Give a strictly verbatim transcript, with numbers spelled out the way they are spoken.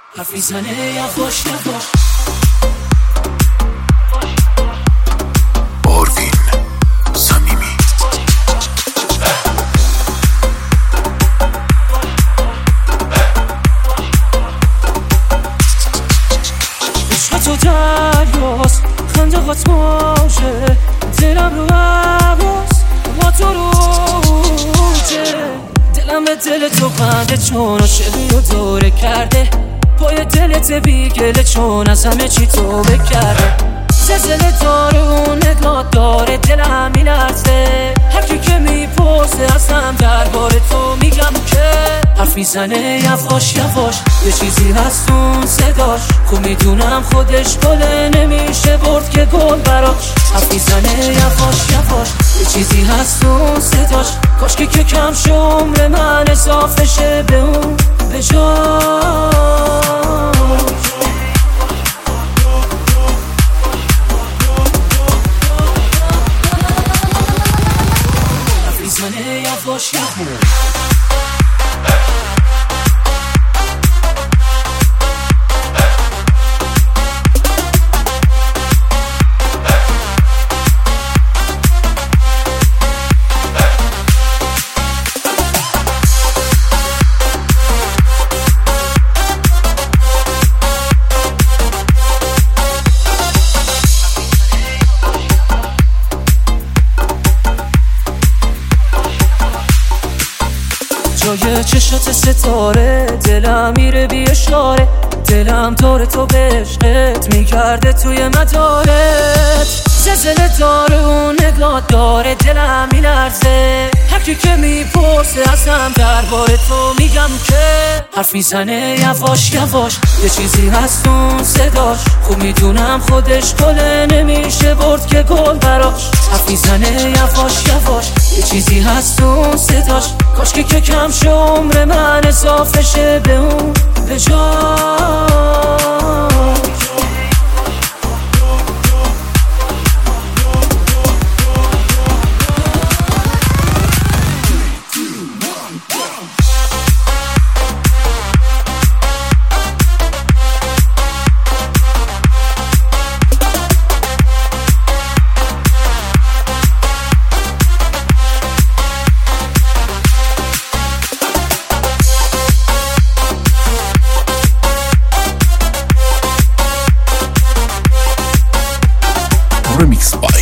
حرف میزنه یواش یواش. آروین صمیمی عشق تو دریاست، خنده هات موجه، دلم رو عباس با تو روجه. دلم به دل تو بنده چون عاشقی رو دوره کرده، پای دلت بیگله چون از همه چی تو بکرده. زلزله داره اون نگاه داره دلم میلرزه، هر کی که میپرسه ازم درباره تو میگم که حرف میزنه یواش یواش. یه چیزی هست اون صداش، خب میدونم خودش گله نمیشه برد که گل براش. حرف میزنه یواش یواش. یه چیزی هست اون صداش، کاش که که کم شه عمر من اضافه شه به اون به جاش. میزنه یواش یواش. جای چشات ستاره دلم میره بی اشاره، دلم داره تو به عشقت میگرده توی مدارت. زلزله داره اون نگاه داره دلم میلرزه، هر کی که میپرسه ازم درباره تو میگم که حرف میزنه یواش یواش. یه چیزی هست اون صداش، خوب میدونم خودش گله نمیشه برد که گل براش. حرف میزنه یواش یواش. یه چیزی هست اون صداش، کاش که که کم شه عمر من اضافه شه به اون به جاش. Remix by